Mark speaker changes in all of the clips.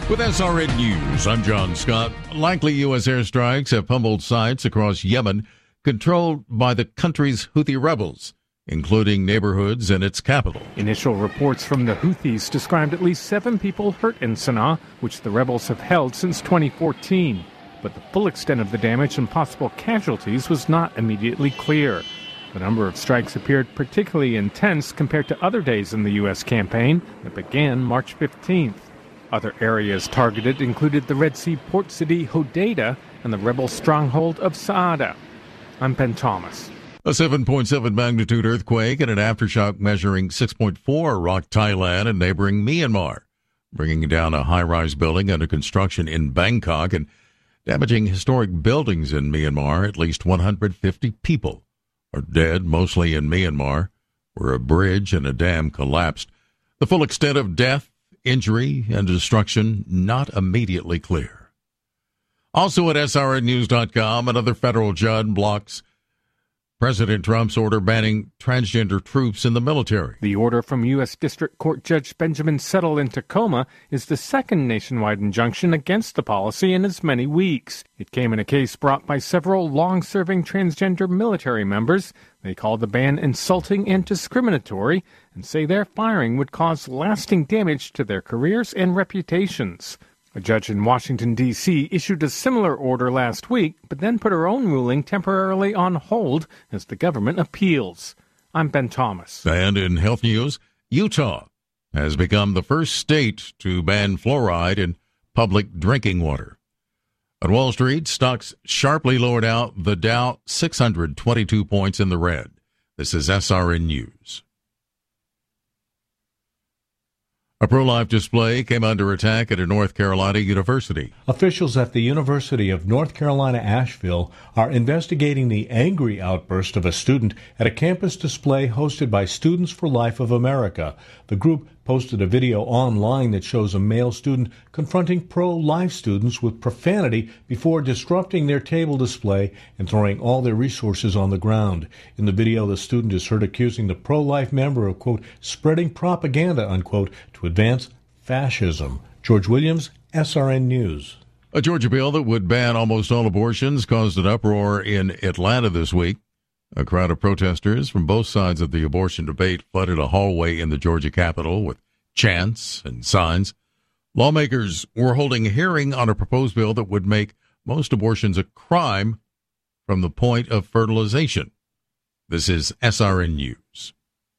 Speaker 1: With SRN News, I'm John Scott. Likely U.S. airstrikes have pummeled sites across Yemen controlled by the country's Houthi rebels, including neighborhoods in its capital.
Speaker 2: Initial reports from the Houthis described at least 7 people hurt in Sana'a, which the rebels have held since 2014. But the full extent of the damage and possible casualties was not immediately clear. The number of strikes appeared particularly intense compared to other days in the U.S. campaign that began March 15th. Other areas targeted included the Red Sea port city Hodeidah and the rebel stronghold of Saada. I'm Ben Thomas.
Speaker 1: A 7.7 magnitude earthquake and an aftershock measuring 6.4 rocked Thailand and neighboring Myanmar, bringing down a high-rise building under construction in Bangkok and damaging historic buildings in Myanmar. At least 150 people are dead, mostly in Myanmar, where a bridge and a dam collapsed. The full extent of death, injury, and destruction not immediately clear. Also at srnnews.com, another federal judge blocks President Trump's order banning transgender troops in the military.
Speaker 2: The order from U.S. District Court Judge Benjamin Settle in Tacoma is the second nationwide injunction against the policy in as many weeks. It came in a case brought by several long-serving transgender military members. They call the ban insulting and discriminatory and say their firing would cause lasting damage to their careers and reputations. A judge in Washington, D.C. issued a similar order last week, but then put her own ruling temporarily on hold as the government appeals. I'm Ben Thomas.
Speaker 1: And in health news, Utah has become the first state to ban fluoride in public drinking water. On Wall Street, stocks sharply lowered out, the Dow 622 points in the red. This is SRN News. A pro-life display came under attack at a North Carolina university.
Speaker 3: Officials at the University of North Carolina, Asheville, are investigating the angry outburst of a student at a campus display hosted by Students for Life of America. The group posted a video online that shows a male student confronting pro-life students with profanity before disrupting their table display and throwing all their resources on the ground. In the video, the student is heard accusing the pro-life member of, quote, spreading propaganda, unquote, to advance fascism. George Williams, SRN News.
Speaker 1: A Georgia bill that would ban almost all abortions caused an uproar in Atlanta this week. A crowd of protesters from both sides of the abortion debate flooded a hallway in the Georgia Capitol with chants and signs. Lawmakers were holding a hearing on a proposed bill that would make most abortions a crime from the point of fertilization. This is SRN News.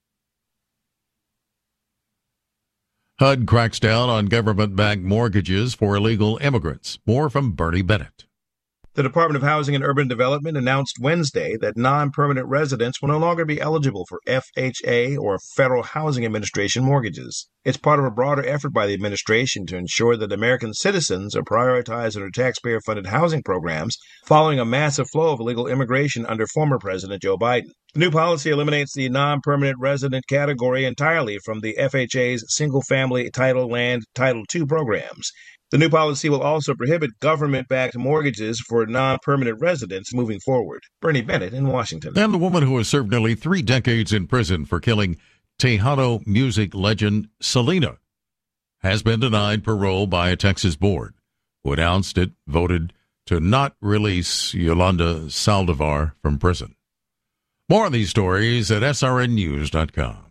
Speaker 1: HUD cracks down on government-backed mortgages for illegal immigrants. More from Bernie Bennett.
Speaker 4: The Department of Housing and Urban Development announced Wednesday that non-permanent residents will no longer be eligible for FHA or Federal Housing Administration mortgages. It's part of a broader effort by the administration to ensure that American citizens are prioritized under taxpayer-funded housing programs following a massive flow of illegal immigration under former President Joe Biden. The new policy eliminates the non-permanent resident category entirely from the FHA's single-family Title Land Title II programs. The new policy will also prohibit government-backed mortgages for non-permanent residents moving forward. Bernie Bennett in Washington.
Speaker 1: And the woman who has served nearly 3 decades in prison for killing Tejano music legend Selena has been denied parole by a Texas board, who announced it voted to not release Yolanda Saldivar from prison. More on these stories at srnnews.com.